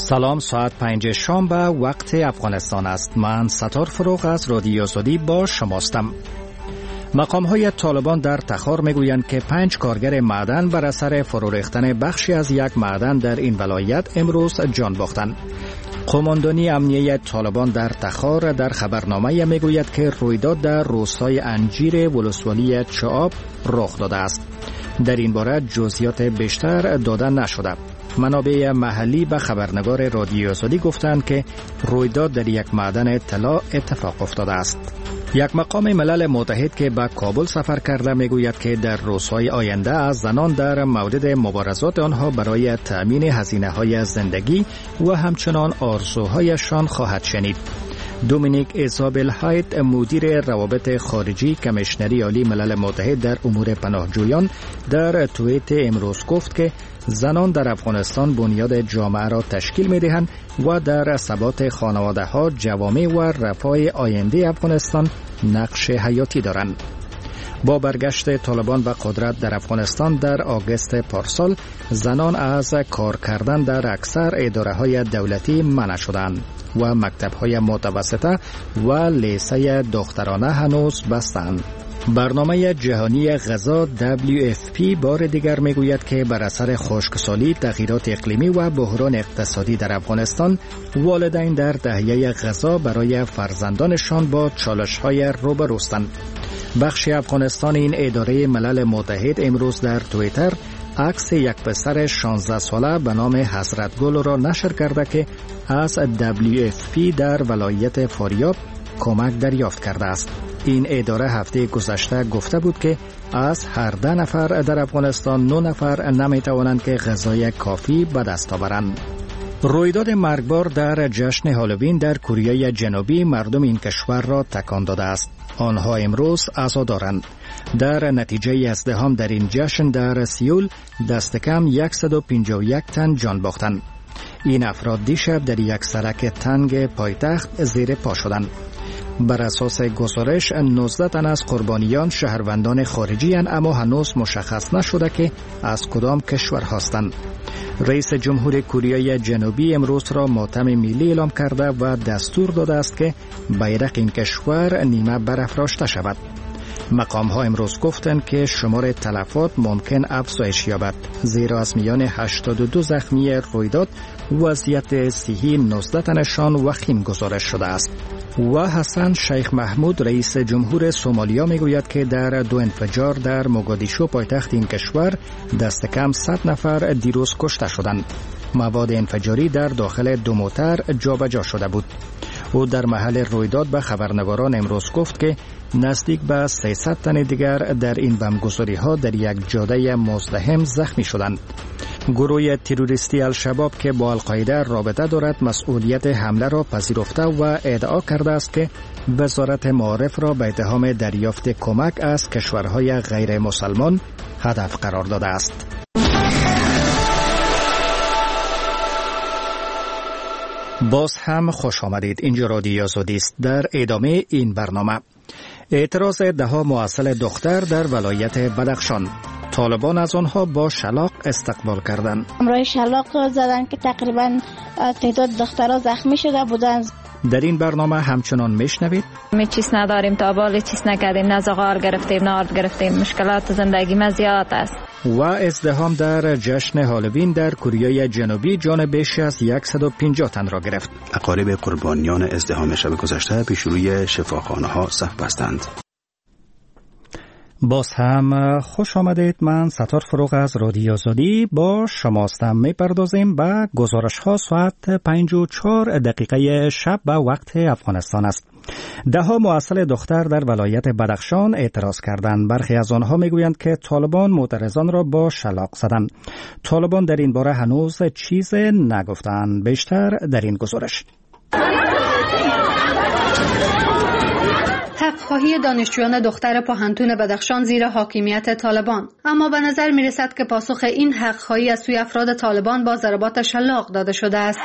سلام، ساعت 5 شنبه وقت افغانستان است. من ستار فروغ از رادیو آزادی با شماستم. مقام‌های طالبان در تخار میگویند که 5 کارگر معدن بر اثر فرو ریختن بخشی از یک معدن در این ولایت امروز جان باختند. قماندانی امنیه طالبان در تخار در خبرنامه میگوید که رویداد در روستای انجیر ولسوالی چعاب رخ داده است. در این باره جزئیات بیشتر داده نشده. منابع محلی به خبرنگار رادیو آزادی گفتند که رویداد در یک معدن طلا اتفاق افتاده است. یک مقام ملل متحد که به کابل سفر کرده میگوید که در روزهای آینده از زنان در مورد مبارزات آنها برای تأمین هزینه‌های زندگی و همچنان آرزوهایشان خواهد شنید. دومینیک ایزابل هایت، مدیر روابط خارجی کمیشنری عالی ملل متحد در امور پناهجویان، در توییت امروز گفت که زنان در افغانستان بنیاد جامعه را تشکیل می‌دهند و در ثبات خانواده‌ها، جوامع و رفاه آینده افغانستان نقش حیاتی دارند. با برگشت طالبان به قدرت در افغانستان در آگوست پارسال، زنان از کار کردن در اکثر اداره‌های دولتی منع شدند و مکتب‌های متوسطه و لیسه دخترانه هنوز بستند. برنامه جهانی غذا WFP بار دیگر میگوید که بر اثر خشکسالی، تغییرات اقلیمی و بحران اقتصادی در افغانستان، والدین در تهیه غذا برای فرزندانشان با چالش‌های روبروستند. بخش افغانستان این اداره ملل متحد امروز در توییتر عکس یک پسر 16 ساله به نام حضرت گل را نشر کرده که از WFP در ولایت فاریاب کمک دریافت کرده است. این اداره هفته گذشته گفته بود که از هر 10 نفر در افغانستان 9 نفر نمیتوانند که غذای کافی به دست آورند. رویداد مرگبار در جشن هالووین در کره جنوبی مردم این کشور را تکان داده است. آنها امروز عزادارند. در نتیجه ازدحام در این جشن در سیول دست کم 151 تن جان باختند. این افراد دیشب در یک سرک تنگ پایتخت زیر پا شدند. بر اساس گزارش 19 تن از قربانیان شهروندان خارجی اند، اما هنوز مشخص نشده که از کدام کشور هستند. رئیس جمهور کره جنوبی امروز را ماتم ملی اعلام کرده و دستور داده است که بیرق این کشور نیمه برافراشته شود. مقام ها امروز گفتند که شمار تلفات ممکن افزایش یابد، زیرا از میان 82 زخمی رویداد وضعیت صحی 19 تنشان وخیم گزارش شده است. و حسن شیخ محمود رئیس جمهور سومالیا میگوید که در 2 انفجار در موگادیشو پایتخت این کشور دست کم 100 نفر دیروز کشته شدند. مواد انفجاری در داخل 2 موتر جابجا شده بود. او در محل رویداد به خبرنگاران امروز گفت که نزدیک به 300 تن دیگر در این بمبگذاری ها در یک جاده مزدحم زخمی شدند. گروه تروریستی الشباب که با القاعده رابطه دارد مسئولیت حمله را پذیرفته و ادعا کرده است که وزارت معارف را به اتهام دریافت کمک از کشورهای غیر مسلمان هدف قرار داده است. باز هم خوش آمدید. اینجا رادیو آزادی است. در ادامه این برنامه اعتراض 10 مؤصل دختر در ولایت بدخشان. طالبان از آنها با شلاق استقبال کردند. امروز شلاق زدن که تقریبا تعداد دخترها زخمی شده بودند. در این برنامه همچنان میشنوید می چیز نداریم، تا بالی چیز نکردیم، نه زغال گرفتیم نه آرد گرفتیم، مشکلات زندگی ما زیاد است. و ازدحام در جشن هالووین در کره جنوبی جان بیش از 150 تن را گرفت. اقارب قربانیان ازدحام شب گذشته پیش روی شفاخانه ها صف بستند. باز هم خوش آمدید. من ستار فروغ از رادیو آزادی با شماستم. میپردازیم به گزارش ها. ساعت 5:04 شب به وقت افغانستان است. 10 مؤصل دختر در ولایت بدخشان اعتراض کردند. برخی از آنها میگویند که طالبان معترضان را با شلاق زدند. طالبان در این باره هنوز چیز نگفتند. بیشتر در این گزارش. حق‌خواهی دانشجویان دختر پوهنتون بدخشان زیر حاکمیت طالبان، اما به نظر می‌رسد که پاسخ این حق‌خواهی از سوی افراد طالبان با ضربات شلاق داده شده است.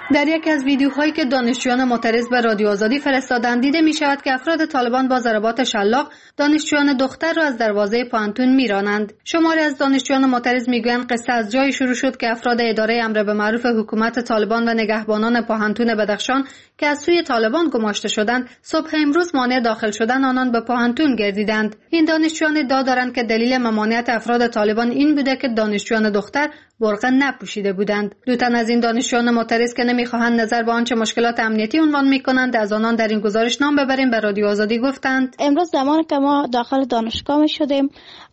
در یکی از ویدیوهایی که دانشجویان معترض به رادیو آزادی فرستادند دیده می شود که افراد طالبان با ضربات شلاق دانشجویان دختر را از دروازه پانتون میرانند. شماری از دانشجویان معترض میگویند قصه از جایی شروع شد که افراد اداره امر به معروف حکومت طالبان و نگهبانان پانتون بدخشان که از سوی طالبان گماشته شدند صبح امروز مانع داخل شدن آنان به پانتون گردیدند. این دانشجویان ادعا دارند که دلیل ممانعت افراد طالبان این بوده که دانشجویان دختر برقع نپوشیده بودند. دو تن از این دانشجویان معترض که نمیخواهند نظر به آنچه مشکلات امنیتی عنوان میکنند از آنان در این گزارش نام ببریم به رادیو آزادی گفتند امروز زمانی که ما داخل دانشگاه می شدیم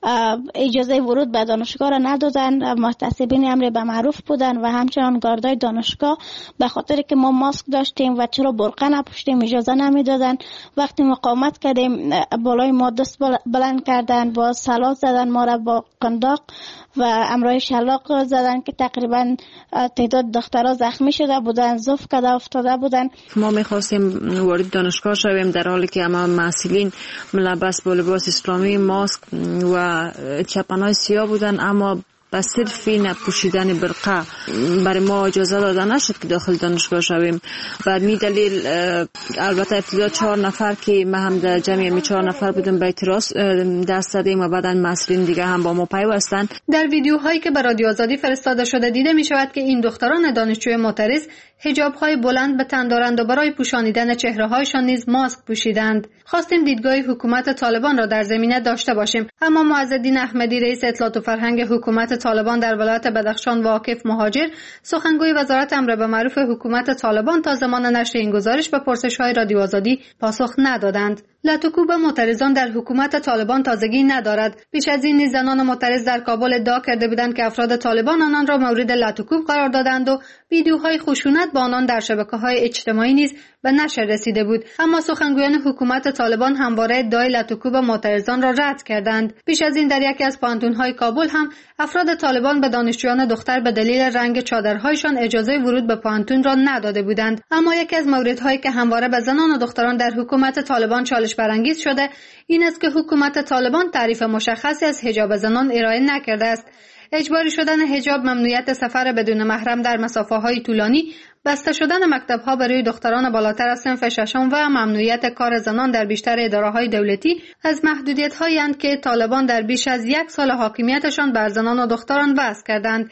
اجازه ورود به دانشگاه را ندادن. محتسبین امر به معروف بودن و همچنان گاردای دانشگاه به خاطر که ما ماسک داشتیم و چرا برقع نپوشیدیم اجازه نمیدادن. وقتی مقاومت کردیم بالای ما دست بلند کردن، با سلاح زدن ما را با قنداق و امرای شلاق زدن که تقریبا تعداد دخترها زخمی شده بودن، زوف کده افتاده بودن. ما میخواستیم وارد دانشگاه شویم در حالی که اما مسئولین ملبس با لباس اسلامی، ماسک و چپنهای سیاه بودن، اما به صرفی نپوشیدن برقع برای ما اجازه داده نشد که داخل دانشگاه شویم. بر می دلیل البته ابتدا 4 نفر که ما هم در جمعی 4 نفر بودیم به اعتراض دست دادیم و بعداً مسئولین دیگه هم با ما پیوستند. در ویدیوهایی که به رادیو آزادی فرستاده شده دیده می شود که این دختران دانشجوی معترض حجاب‌های بلند به تن دارند و برای پوشانیدن چهره‌هایشان نیز ماسک پوشیدند. خواستیم دیدگاه حکومت طالبان را در زمینه داشته باشیم، اما معزالدین احمدی رئیس اطلاعات و فرهنگ حکومت طالبان در ولایت بدخشان واقف مهاجر سخنگوی وزارت امر به معروف حکومت طالبان تا زمان نشر این گزارش به پرسش‌های رادیو آزادی پاسخ ندادند. لطوکوب معترضان در حکومت طالبان تازگی ندارد. پیش از این زنان معترض در کابل ادعا کرده بودند که افراد طالبان آنان را مورد لطوکوب قرار دادند و ویدیوهای خشونت با آنان در شبکه‌های اجتماعی نیز به نشر رسیده بود، اما سخنگویان حکومت طالبان همواره ادعای لطوکوب معترضان را رد کردند. پیش از این در یکی از پانتون‌های کابل هم افراد طالبان به دانشجویان دختر به دلیل رنگ چادرهایشان اجازه ورود به پانتون را نداده بودند. اما یکی از موردهایی که همواره به زنان و دختران در حکومت طالبان چالش برانگیز شده این است که حکومت طالبان تعریف مشخصی از حجاب زنان ارائه نکرده است. اجباری شدن حجاب، ممنوعیت سفر بدون محرم در مسافه‌های طولانی، بسته شدن مکتب‌ها برای دختران بالاتر از صنف ششم و ممنوعیت کار زنان در بیشتر اداره‌های دولتی از محدودیت‌هایی اند که طالبان در بیش از 1 سال حاکمیتشان بر زنان و دختران وضع کردند.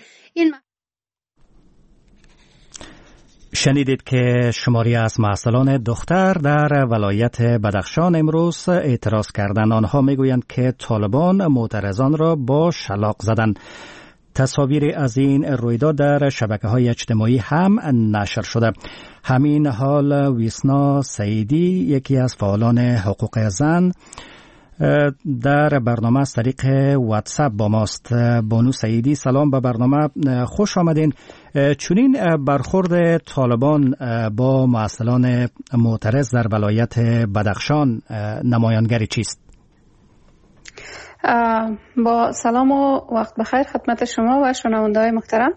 شنیدید که شماری از معسلان دختر در ولایت بدخشان امروز اعتراض کردند. آنها میگویند که طالبان معترضان را با شلاق زدند. تصاویری از این رویداد در شبکه‌های اجتماعی هم نشر شده. همین حال ویسنا سعیدی، یکی از فعالان حقوق زن، در برنامه از طریق واتساپ با ماست. بانو سعیدی، سلام، به برنامه خوش آمدین. چنین برخورد طالبان با معسلان معترض در ولایت بدخشان نمایانگری چیست؟ با سلام و وقت بخیر خدمت شما و شنونده‌های محترم.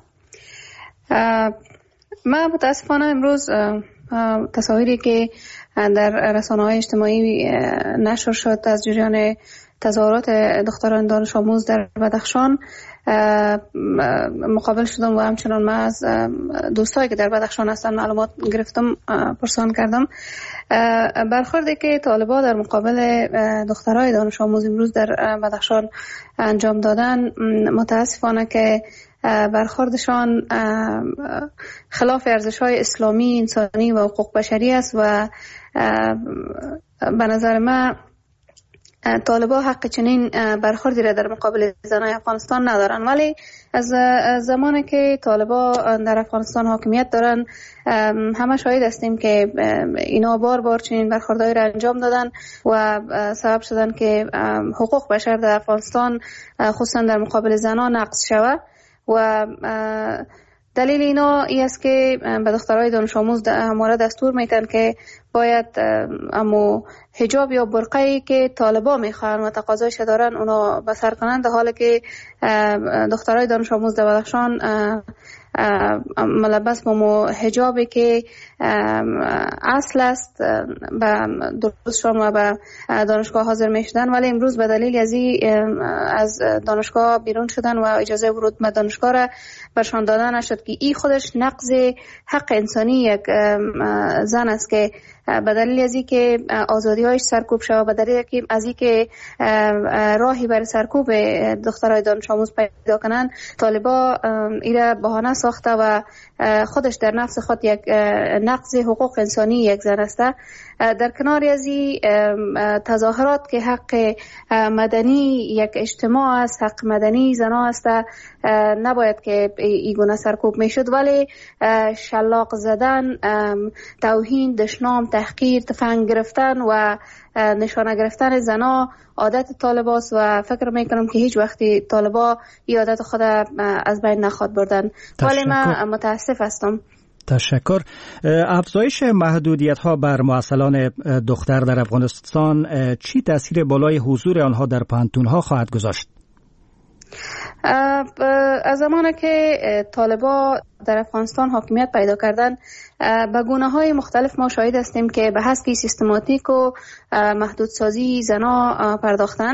من متاسفانه امروز تصاویری که در رسانه‌های اجتماعی نشر شد از جریان تظاهرات دختران دانش آموز در بدخشان مقابل شدم و همچنان من از دوستایی که در بدخشان هستن معلومات گرفتم، پرسان کردم. برخوردی که طالبان در مقابل دخترای دانش آموز امروز در بدخشان انجام دادن متاسفانه که برخوردشان خلاف ارزش‌های اسلامی، انسانی و حقوق بشری است و به نظر من طالبان حق چنین برخوردی را در مقابل زنان افغانستان ندارن. ولی از زمانی که طالبان در افغانستان حاکمیت دارن همه شاهد هستیم که اینا بار بار چنین برخوردهایی را انجام دادن و سبب شدن که حقوق بشر در افغانستان خصوصا در مقابل زنان نقض شود و دلیل اینا ای است که به دخترای دانش آموز همواره دستور میتن که باید امو حجاب یا برقعی که طالبا میخوان و تقاضایش دارن اونا بسر کنند، در حالی که دخترای دانش آموز در بدخشان ملبس با حجابی که اصل است به درستشان و به دانشگاه حاضر می شدن، ولی امروز به دلیل از دانشگاه بیرون شدن و اجازه ورود به دانشگاه را برشان دادن نشد که این خودش نقض حق انسانی یک زن است که به دلیل از اینکه آزادی‌هایش سرکوب شود، به دلیل از اینکه راهی برای سرکوب دخترای دانش آموز پیدا کنن، طالبا ایره بهانه ساخته و خودش در نفس خود یک نقض حقوق انسانی یک زن است. در کنار از این تظاهرات که حق مدنی یک اجتماع است، حق مدنی زنا است، نباید که این گونه سرکوب میشد، ولی شلاق زدن، توهین، دشنام، تحقیر، تفنگ گرفتن و نشانه گرفتن زنا عادت طالباست و فکر میکنم که هیچ وقتی طالبا این عادت خود از بین نخواد بردن. ولی من متاسف هستم. تشکر. افزایش محدودیت ها بر معسلان دختر در افغانستان چی تاثیر بالای حضور آنها در پانتون ها خواهد گذاشت؟ از زمانی که طالبا در افغانستان حاکمیت پیدا کردن، به گونه های مختلف ما شاهد هستیم که به حذف سیستماتیک و محدودسازی زنا پرداختن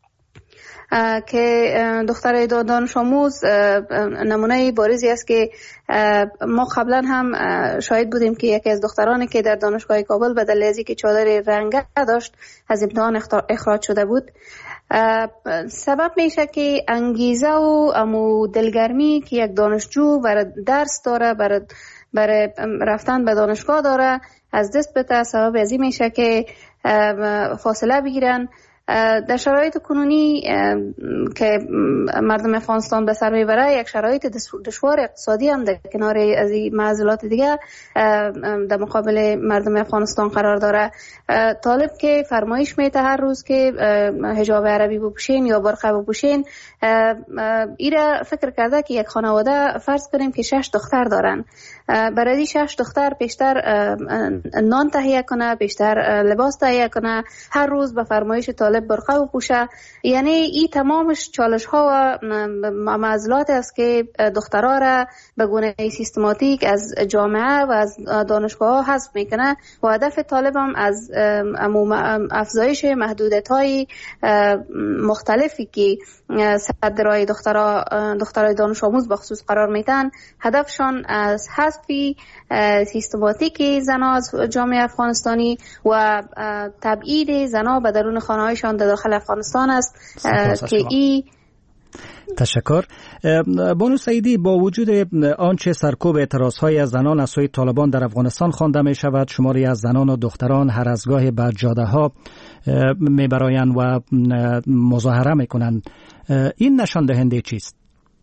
که دختر دانش آموز نمونه بارزی است که ما قبلا هم شاهد بودیم که یکی از دخترانی که در دانشگاه کابل به دلیل اینکه چادر رنگه داشت از امتحان اخراج شده بود. سبب میشه که انگیزه و امو دلگرمی که یک دانشجو برای درس داره، برای رفتن به دانشگاه داره، از دست بده. سبب ازی میشه که فاصله بگیرن. در شرایط کنونی که مردم افغانستان به سر میبره، یک شرایط دشوار اقتصادی هم در کنار از این معضلات دیگه در مقابل مردم افغانستان قرار داره. طالب که فرمایش میده هر روز که حجاب عربی بپوشین یا برقع بپوشین، ایره فکر کرده که یک خانواده فرض کنیم که 6 دختر دارن، برای 6 دختر پیشتر نان تهیه کنه، پیشتر لباس تهیه کنه، هر روز به فرمایش طالب برقع بپوشه. یعنی این تمامش چالش ها و معضلات است که دخترها را به گونه سیستماتیک از جامعه و از دانشگاه ها حذف میکنه و هدف طالب هم از افزایش محدودیت های مختلفی که صد رای دخترای دانش آموز بخصوص قرار میتن، هدفشان از حذف سیستماتیک زنا از جامعه افغانستانی و تبعید زنا به درون خانه‌هایشان در داخل افغانستان است که این. تشکر. بانو سعیدی، با وجود آنچه سرکوب اعتراضهای از زنان از سوی طالبان در افغانستان خوانده می شود، شماری از زنان و دختران هر از گاهی به جاده ها می برایند و مظاهره می کنند، این نشان دهنده چیست؟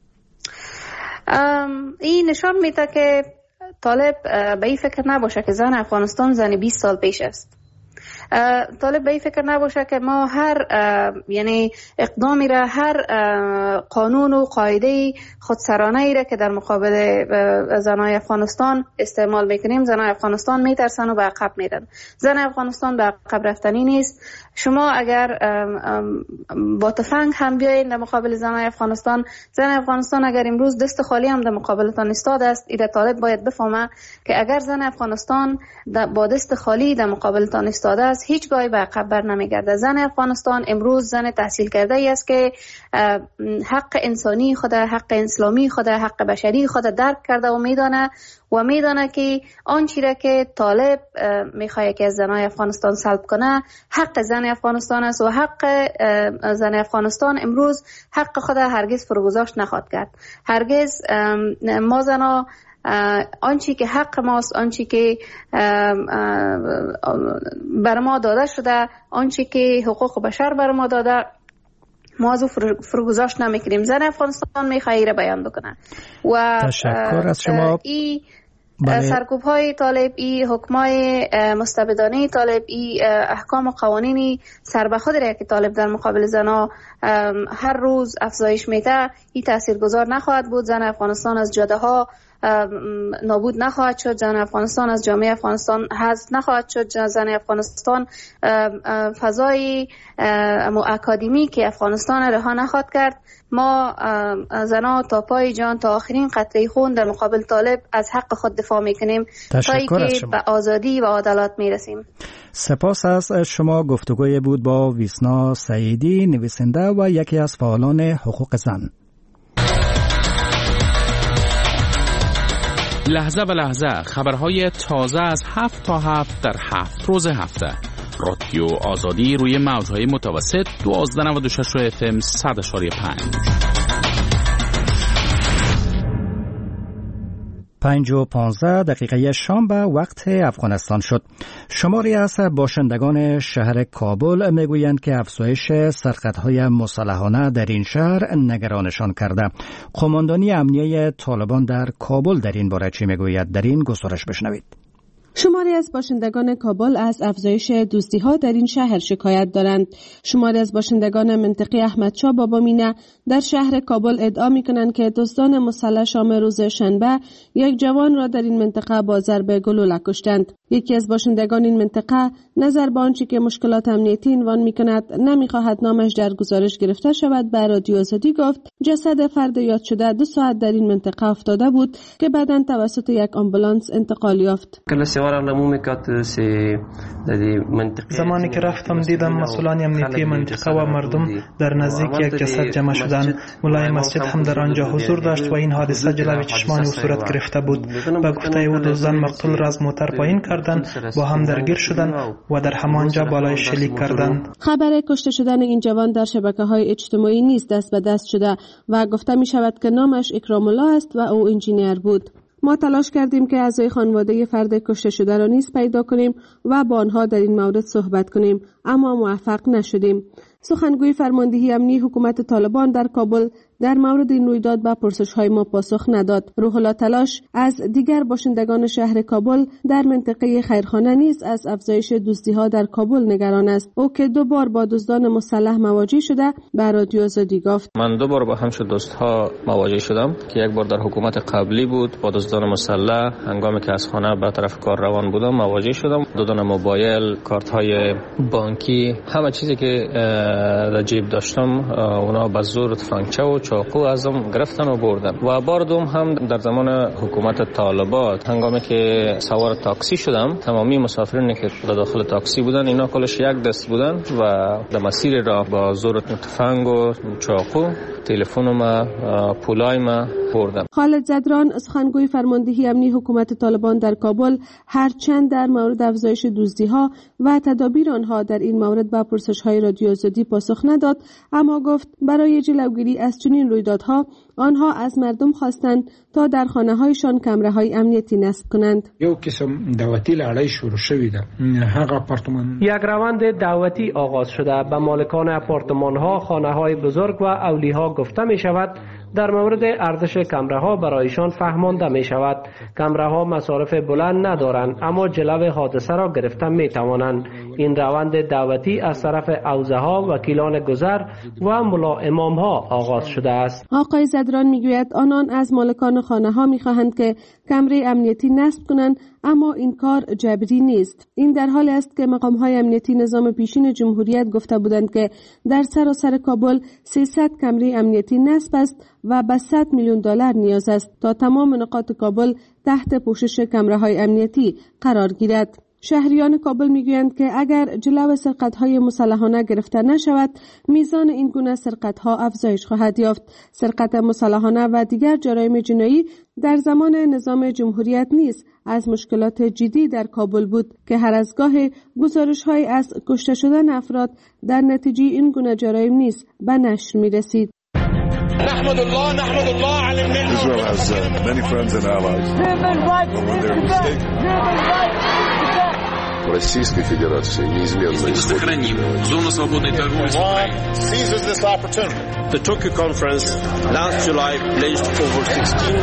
این نشان میده که طالب به این فکر نباشه که زن افغانستان زن 20 سال پیش است. طالب به این فکر نباشه که ما هر یعنی اقدامی را، هر قانون و قاعده خودسرانه ای را که در مقابل زنای افغانستان استعمال میکنیم، زنای افغانستان میترسن و به عقب میرن. زن افغانستان به عقب رفتنی نیست. شما اگر با تفنگ هم بیاین در مقابل زنای افغانستان، زن افغانستان اگر امروز دست خالی هم در مقابلتان ایستاده است، ایده طالب باید بفهمه که اگر زن افغانستان با دست خالی در مقابلتان ایستاده است، هیچگاهی به عقب بر نمیگرده. زن افغانستان امروز زن تحصیل کرده ای است که حق انسانی خود، حق اسلامی خود، حق بشری خود درک کرده و میدانه که آنچه را که طالب میخواد که از زنای افغانستان سلب کنه حق زن افغانستان است و حق زن افغانستان امروز حق خود هرگز فروگذاشت نخواهد کرد. هرگز ما زنا آنچه که حق ماست، آنچه که بر ما داده شده، آنچه که حقوق بشر بر ما داده، ما از او فروگذاشت نمیکنیم. زن افغانستان میخواه را بیان بکنه و تشکر از شما. سرکوب های طالب، ای حکمای مستبدانه طالب، ای احکام و قوانینی سر به خود را که طالب در مقابل زنا هر روز افزایش میده، ای تاثیرگذار نخواهد بود. زن افغانستان از جاده ها نابود نخواهد شد، زن افغانستان از جامعه افغانستان حذف نخواهد شد. زن افغانستان فضای اکادمی که افغانستان رها نخواهد کرد. ما زنان تا پای جان تا آخرین قطره خون در مقابل طالب از حق خود دفاع میکنیم تا اینکه به آزادی و عدالت میرسیم. سپاس از شما. گفتگوی بود با ویسنا سعیدی، نویسنده و یکی از فعالان حقوق زن. لحظه به لحظه خبرهای تازه از 7 تا 7 در 7 روز هفته. رادیو آزادی روی موجهای متوسط 1296 FM 100.5. 5:15 شام به وقت افغانستان شد. شماری از باشندگان شهر کابل میگویند که افزایش سرقت‌های مسلحانه در این شهر نگرانشان کرده. قماندانی امنیه طالبان در کابل در این باره چی میگوید؟ در این گزارش بشنوید. شماری از باشندگان کابل از افزایش دزدی‌ها در این شهر شکایت دارند. شماری از باشندگان منطقه احمدشاه بابامینه در شهر کابل ادعا می‌کنند که دزدان مسلح شام روز شنبه یک جوان را در این منطقه با ضرب گلوله کشتند. یکی از باشندگان این منطقه نظر به آنچه که مشکلات امنیتی عنوان می‌کند نمی‌خواهد نامش در گزارش گرفته شود به رادیو آزادی گفت جسد فرد یاد شده 2 ساعت در این منطقه افتاده بود که بعداً توسط یک آمبولانس انتقال یافت. زمانی که رفتم دیدم مسئولان امنیتی منطقه و مردم در نزدیک یک جسد جمع شدند. مولای مسجد هم در آنجا حضور داشت و این حادثه جلوی چشمان او صورت گرفته بود. به گفته او دزدان مقتول را از موتر پایین کردند، با هم درگیر شدند و در همانجا بالای شلیک کردند. خبر کشته شدن این جوان در شبکه‌های اجتماعی نیز دست به دست شده و گفته می شود که نامش اکرام الله است و او انجینیر بود. ما تلاش کردیم که اعضای خانواده فرد کشته شده را نیز پیدا کنیم و با آنها در این مورد صحبت کنیم، اما موفق نشدیم. سخنگوی فرماندهی امنی حکومت طالبان در کابل در مورد این رویداد به پرسش‌های ما پاسخ نداد. روح الله تلاش از دیگر باشندگان شهر کابل در منطقه خیرخانه نیز از افزایش دزدی‌ها در کابل نگران است. او که 2 بار با دزدان مسلح مواجه شده به رادیو آزادی گفت من 2 بار با همچون دزدها مواجه شدم که یک بار در حکومت قبلی بود با دزدان مسلح. هنگامی که از خانه به طرف کار روان بودم مواجه شدم. دادن موبایل، کارت‌های بانکی، همه چیزی که در جیب داشتم اونا به زور تفنگچه و چاقو ازم گرفتن و بردن. و بار دوم هم در زمان حکومت طالبان هنگامی که سوار تاکسی شدم، تمامی مسافرینی که در داخل تاکسی بودن اینا کلش یک دست بودن و در مسیر راه با زور تفنگ و چاقو تلفن ما پولای ما بردن. خالد زدران سخنگوی فرماندهی امنی حکومت طالبان در کابل هرچند در مورد افزایش دزدی‌ها و تدابیر آنها در این مورد به پرسش‌های رادیو آزادی پاسخ نداد، اما گفت برای جلوگیری از چنین رویدادها آنها از مردم خواستند تا در خانه‌هایشان کامره‌های امنیتی نصب کنند. یک روند دعوتی آغاز شده. به مالکان آپارتمان‌ها، خانه‌های بزرگ و اولیها گفته می‌شود در مورد ارزش کامره‌ها برایشان فهمانده می‌شود. کامره‌ها مصارف بلند ندارند اما جلو حادثه را گرفته می‌توانند. این روند دعوتی از طرف حوزه‌ها، وکیلان گذر و ملا امام‌ها آغاز شده است. آقای زدران میگوید آنان از مالکان خانه‌ها می‌خواهند که کامره امنیتی نصب کنند، اما این کار جبری نیست. این در حالی است که مقام‌های امنیتی نظام پیشین جمهوریت گفته بودند که در سراسر کابل 300 کامره امنیتی نصب است و به 100 میلیون دلار نیاز است تا تمام نقاط کابل تحت پوشش کامره‌های امنیتی قرار گیرد. شهریان کابل میگویند که اگر جلو سرقت‌های مسلحانه گرفته نشود، میزان این گونه سرقت‌ها افزایش خواهد یافت. سرقت مسلحانه و دیگر جرایم جنایی در زمان نظام جمهوریت نیز از مشکلات جدی در کابل بود که هر از گاه گزارش‌های از کشته شدن افراد در نتیجه این گونه جرایم نیز به نشر می‌رسید. نحمد الله على النعمة. Israel has many friends and allies. When they're mistaken. Российской Федерации неизменно сохраним зону свободной торговли с Украиной. Seizes this opportunity. The Tokyo conference last July pledged over 16.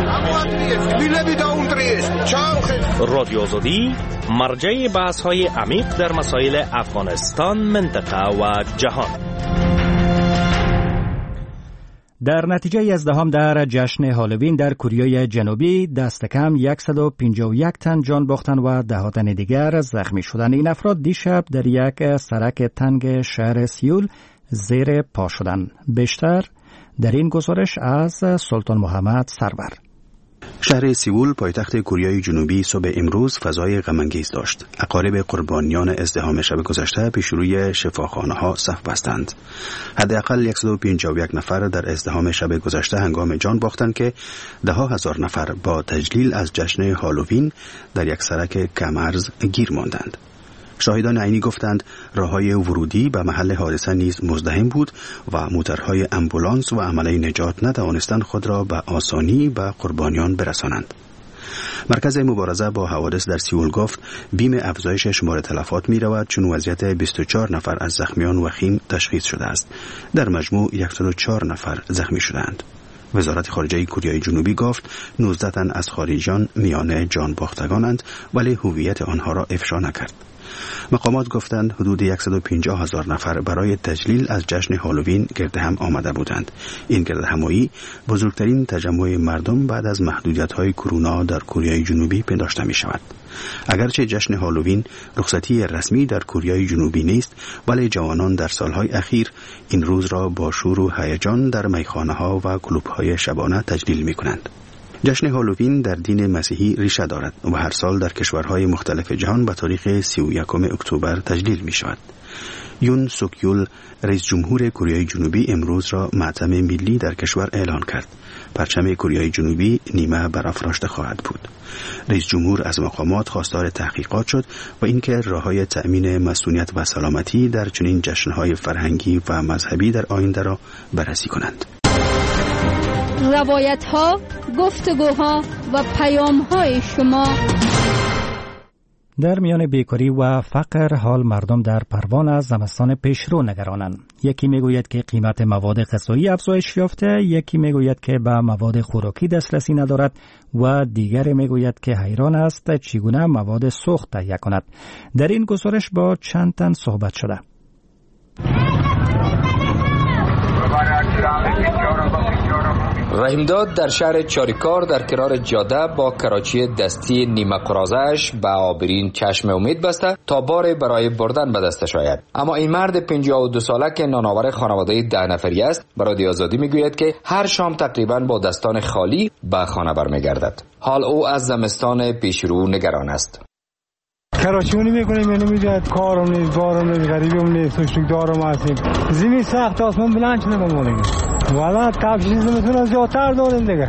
رادیو آزادی مرجع بحث‌های عمیق در مسائل افغانستان، منطقه و جهان. در نتیجه ازدحام در جشن هالووین در کره جنوبی دست کم 151 تن جان باختن و ده تن دیگر زخمی شدند. این افراد دیشب در یک سرک تنگ شهر سیول زیر پا شدند. بیشتر در این گزارش از سلطان محمد سرور. شهر سیول پایتخت کره جنوبی صبح امروز فضای غم‌انگیز داشت. اقارب قربانیان ازدحام شب گذشته پیش روی شفاخانه‌ها صف بستند. حداقل 151 نفر در ازدحام شب گذشته هنگام جان باختند که ده‌ها هزار نفر با تجلیل از جشن هالووین در یک سرک کم‌ارز گیر ماندند. شاهدان عینی گفتند راه‌های ورودی به محل حادثه نیز مزدحم بود و موترهای امبولانس و عمله نجات نتوانستند خود را به آسانی به قربانیان برسانند. مرکز مبارزه با حوادث در سیول گفت بیم افزایش شمار تلفات می رود چون وضعیت 24 نفر از زخمیان وخیم تشخیص شده است. در مجموع 104 نفر زخمی شدند. وزارت خارجه کره جنوبی گفت 19 تن از خارجیان میان جان باختگانند ولی هویت آنها را افشا نکرد. مقامات گفتند حدود 150,000 نفر برای تجلیل از جشن هالووین گرد هم آمده بودند. این گرد همایی بزرگترین تجمع مردم بعد از محدودیت‌های کرونا در کره جنوبی پنداشته می شود. اگرچه جشن هالووین رخصتی رسمی در کره جنوبی نیست، ولی جوانان در سالهای اخیر این روز را با شور و هیجان در میخانه‌ها و کلوب‌های شبانه تجلیل می‌کنند. جشن هالووین در دین مسیحی ریشه دارد و هر سال در کشورهای مختلف جهان به تاریخ 31 اکتبر تجلیل می شود. یون سوک یول رئیس جمهور کره جنوبی امروز را ماتم ملی در کشور اعلان کرد. پرچم کره جنوبی نیمه برافراشته خواهد بود. رئیس جمهور از مقامات خواستار تحقیقات شد و اینکه راه‌های تأمین مسئولیت و سلامتی در چنین جشن‌های فرهنگی و مذهبی در آینده را بررسی کنند. روایت‌ها، گفتگوها و پیام‌های شما. در میان بیکاری و فقر حال مردم در پروان از زمستان پیشرو نگرانند. یکی میگوید که قیمت مواد غذایی افزایش یافته، یکی میگوید که به مواد خوراکی دسترسی ندارد و دیگر میگوید که حیران است چگونه مواد سوخت تهیه کند. در این گزارش با چند تن صحبت شده. رحیمداد در شهر چاریکار در کنار جاده با کراچی دستی نیمه قرازش به آبرین چشم امید بسته تا بار برای بردن به دستش آید. اما این مرد 52 ساله که نانآور خانواده 10 نفری است به رادیو آزادی میگوید که هر شام تقریبا با دستان خالی به خانه برمیگردد. حال او از زمستان پیشرو نگران است. کراچیونی میکنیم یعنی میدهد کارم نیست، بارم نیست، غریبم نیست، سوشک دارم هستیم. زمین سخت آسمان بلند شده با ما دیگه. والا کفش زمستون از زیادتر داریم دیگه.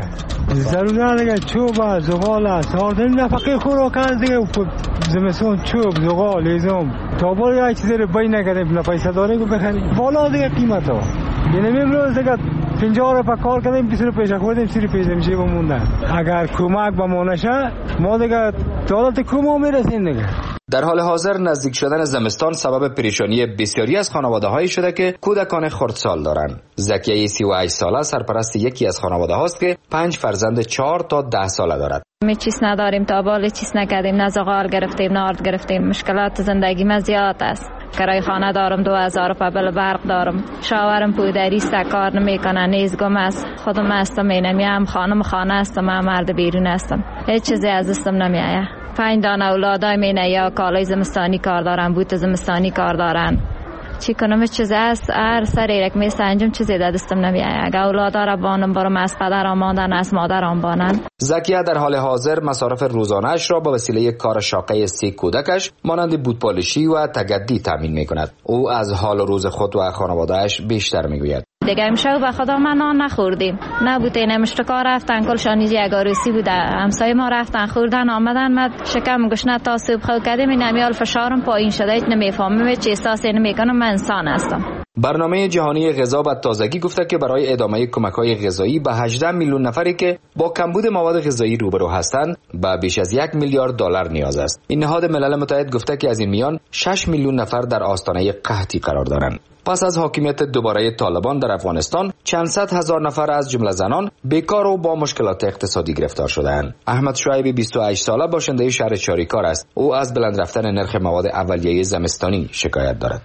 ضروری دیگه چوب، زغال است. آردن نفقه خوراک است دیگه. زمستون چوب، زغال، هیزم. تا بار یک چیزی رو بای نکردیم، پیسه داریم که بخریم. بالا دیگه قیمت ها. یعنی امروز دیگه 50 روپیه کار کردیم 20 روپیه پیش خوردیم 30 روپیه میشه بموندن. اگر کمک به ما نشه ما دیگه دولت کمو میرسیم دیگه. در حال حاضر نزدیک شدن زمستان سبب پریشانی بسیاری از خانواده‌هایی شده که کودکان خردسال دارند. زکیه 38 ساله سرپرست یکی از خانواده هاست که 5 فرزند 4 تا 10 ساله دارد. می چیز نداریم، تا بالی چیز نکردیم، نه زغال گرفتیم نه آرد گرفتیم. مشکلات زندگی من زیاد است. کرای خانه دارم، 2000 روپیه بل برق دارم. شاورم پودری است، کار نمیکنه، نیزگم است. خودم هستم، اینم خانه هستم، من مرد بیرون هستم. هیچ چیزی از دستم نمیآید. 5 دانه اولادای مینه یا کالای زمستانی کار دارن، بوت زمستانی کار دارن. چی کنم چیز است هر سری رک می سنجم چیزی دستم نمیآید. اگه اولادا را بانم برام از پدرم ماندن از مادرم بانن. زکیه در حال حاضر مصارف روزانه‌اش را با وسیله کار شاقه 3 کودکش مانند بوتپالشی و تگدی تامین می‌کند. او از حال و روز خود و خانواده‌اش بیشتر میگوید. دیگه امشب به خدا من نان نخوردیم. نبوده نمشتکا رفتن کل شانیزی یک عروسی بوده. همسایه ما رفتن خوردن آمدن من شکم گشنه تا صبح خو کردیم این امیال فشارم پایین شده هیچ نمیفهمم چه احساسی نمیکنم من انسان هستم. برنامه جهانی غذا به تازگی گفته که برای ادامه کمک‌های غذایی به 18 میلیون نفری که با کمبود مواد غذایی روبرو هستند به بیش از 1 میلیارد دلار نیاز است. این نهاد ملل متحد گفته که از این میان 6 میلیون نفر در آستانه قحطی قرار دارند. پس از حاکمیت دوباره طالبان در افغانستان چند صد هزار نفر از جمله زنان بیکار و با مشکلات اقتصادی گرفتار شده‌اند. احمد شعیبی 28 ساله باشنده شهر چاریکار است. او از بلند رفتن نرخ مواد اولیه زمستانی شکایت دارد.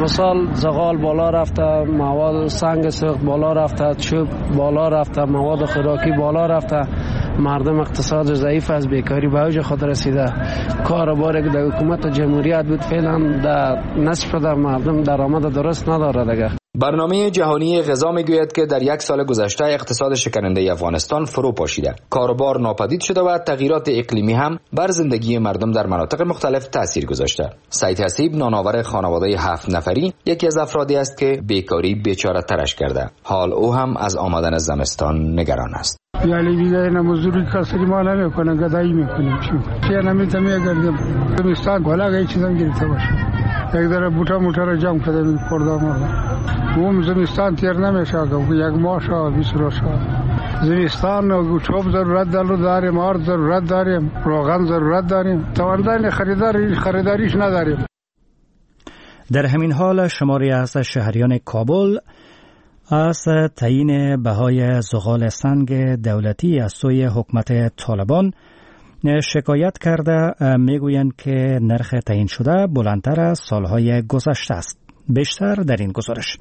مثال زغال بالا رفته، مواد سنگ سوخت بالا رفته، چوب بالا رفته، مواد خوراکی بالا رفته، مردم اقتصاد ضعیف از بیکاری به اوج خود رسیده. کاروباری که در حکومت جمهوریت بود فعلا در نصف در مردم درآمد درست نداره دیگه. برنامه جهانی غذا میگوید که در یک سال گذشته اقتصاد شکننده افغانستان فرو پاشیده. کاروبار ناپدید شده و تغییرات اقلیمی هم بر زندگی مردم در مناطق مختلف تاثیر گذاشته. سعید حسیب نانآور خانواده 7 نفری یکی از افرادی است که بیکاری بیچاره ترش کرده. حال او هم از آمدن زمستان نگران است. یعنی دیگه مزدوری کسری ما نمیکنن، گدایی میکنیم. چی نمیتونم گردیم. زمستان بالا هیچ چیزم گرفته باشه. یک ذره بوتا موتور را جمع کرده می پردام اون زمستان تیر نمیشه که یک ماه شد 20 روز شد. زمستان چوب ضرورت داریم، آرد ضرورت داریم، روغن ضرورت داریم، توانایی خریداریش نداریم. در همین حال شماری از شهریان کابل از تعیین بهای زغال سنگ دولتی از سوی حکومت طالبان شکایت کرده. میگویند که نرخ تعیین شده بلندتر از سالهای گذشته است. بیشتر در این گزارش.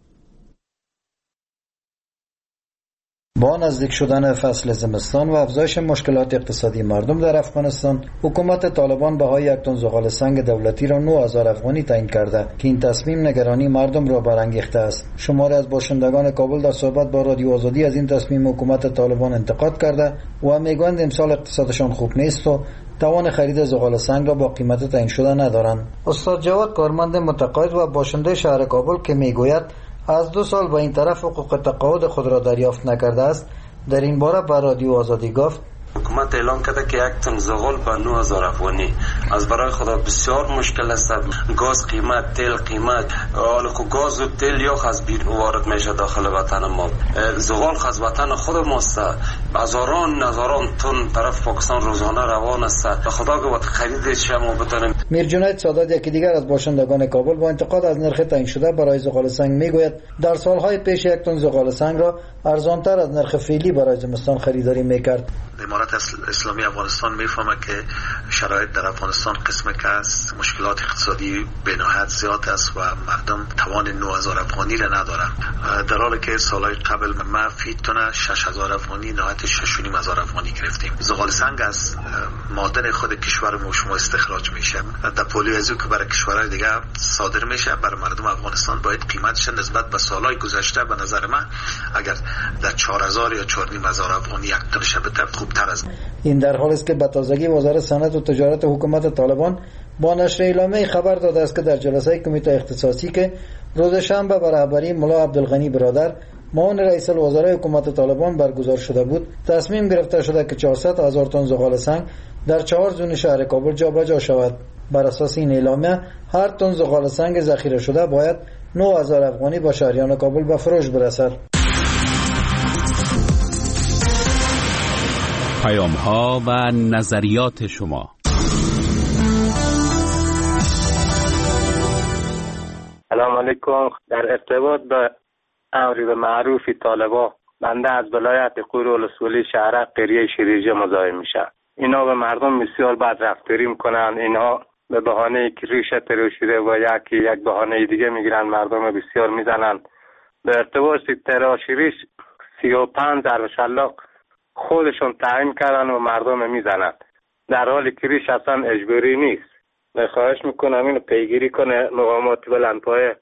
با نزدیک شدن فصل زمستان و افزایش مشکلات اقتصادی مردم در افغانستان، حکومت طالبان بهای 1 تن زغال سنگ دولتی را 9000 افغانی تعیین کرده که این تصمیم نگرانی مردم را برانگیخته است. شماری از باشندگان کابل در صحبت با رادیو آزادی از این تصمیم حکومت طالبان انتقاد کرده و میگویند امسال اقتصادشان خوب نیست و توان خرید زغال سنگ را با قیمت تعیین شده ندارند. استاد جواد کارمند متقاعد و باشنده شهر کابل که میگوید از 2 سال به این طرف حقوق تقاعد خود را دریافت نکرده است، در این باره به رادیو آزادی گفت حکومت اعلام کرده که 1 تن زغال به 9000 افغانی از برای خدا بسیار مشکل است. گاز قیمت، تیل قیمت، حالا که گاز و تیل یا از بیرون وارد میشه داخل وطن ما. زغال از وطن خود ماست. هزاران تن طرف پاکستان روزانه روان است. به خدا که وقت خریدش ما بتونیم. میر جنید سادات یکی دیگر از باشندگان کابل با انتقاد از نرخ تعیین شده برای زغال سنگ میگوید در سالهای پیش 1 تن زغال سنگ را ارزانتر از نرخ فعلی برای زمستان خریداری میکرد. امارت اسلامی افغانستان میفهمه که شرایط در افغانستان قسمه که است، مشکلات اقتصادی بنهایت زیاد است و مردم توان 9000 افغانی را ندارن، در حالی که سالهای قبل ما فی تن 6000 افغانی نهایت 6500 افغانی گرفتیم. زغال سنگ از معدن خود کشور ما شما استخراج میشه، در پولی ازو که برای کشورهای دیگه صادر میشه، برای مردم افغانستان باید قیمتش نسبت به سالهای گذشته به نظر من اگر در 4000 یا 4500 افغانی یک تنش بتر خوبتر است. این در حالی است که به تازگی وزارت صنعت و تجارت حکومت طالبان با نشر اعلامیه خبر داده است که در جلسه کمیته اختصاصی که روز شنبه به رهبری ملا عبدالغنی برادر معاون رئیس الوزراء حکومت طالبان برگزار شده بود، تصمیم گرفته شده که 400,000 تن زغال سنگ در 4 زون شهر کابل جابجا شود. بر اساس این اعلامیه هر تن زغال سنگ ذخیره شده باید 9000 افغانی با شهریان کابل به فروش برسد. پیام‌ها و نظریات شما. سلام علیکم. در ارتباط به امر معروف طالبا، بنده از ولایت قور ولسوالی شهرک قریه شیریجه مزاحم میشم. اینا به مردم بسیار بد رفتاری میکنن. اینا به بهانه که ریشه تراشیده و یک بهانه دیگه میگیرن، مردم بسیار میزنن. به ارتباط تراشیش 35 ضرب شلاق خودشون تعیین کردن و مردم میزنن، در حالی که ریش اصلا اجباری نیست. خواهش میکنم اینو پیگیری کنه مقامات بلندپایه.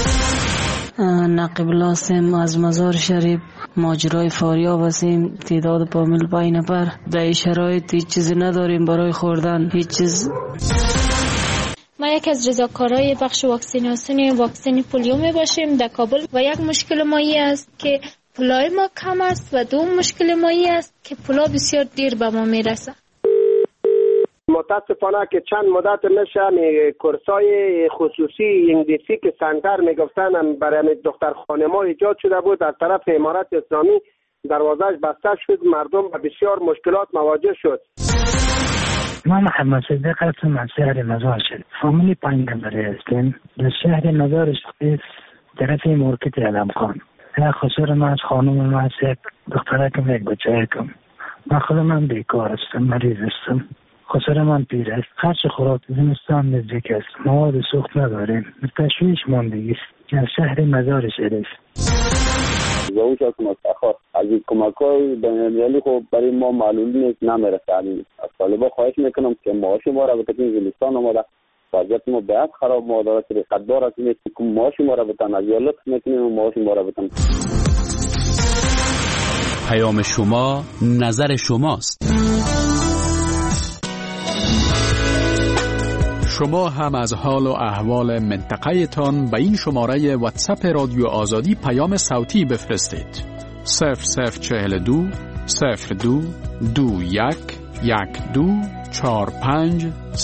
نقیب لاسم از مزار شریف. ماجرای فاریاب هستیم، تعداد کامل 5 نفر. در شرایط هیچ چیزی نداریم برای خوردن، هیچ چیز. ما یک از رضاکارای بخش واکسین پولیو می باشیم در کابل و یک مشکل مایی است که پولای ما کم است و دوم مشکل مایی است که پولا بسیار دیر به ما میرسه. متاسفانه که چند مدت میشه کورسای خصوصی انگلیسی که سنتر میگفتن برای دخترخانه ما ایجاد شده بود، از طرف امارت اسلامی دروازه‌اش بسته شد، مردم به بسیار مشکلات مواجه شد. ما محمد صدیق هستم از شهر مزار شریف. فامیلی 5 نفره هستیم در شهر مزار شریف طرف مارکت علم خان. خسور من از خانم من از یک دختره که یک بچه کم. من خودم بیکار هستم، مریض هستم. خسر من پیر است. هرچه خوراک زمستان نزدیک است. مواد سوخت نداریم. تشویش ماندگی است که از شهر مزار شریف. زوج از مستخار از این کمک‌های بین‌المللی خب برای ما معلوم نیست نمی‌رسه. از طالبان خواهش میکنم که معاش ما را به تکمیل زمستان آمده وضعیت ما باید خراب مادرات قدار است که معاش ما را بتن از یا لطف میکنیم معاش ما را بتن. پیام شما نظر شماست. شما هم از حال و احوال منطقه تان به این شماره واتساپ رادیو آزادی پیام صوتی بفرستید. 0042 02 21 12 45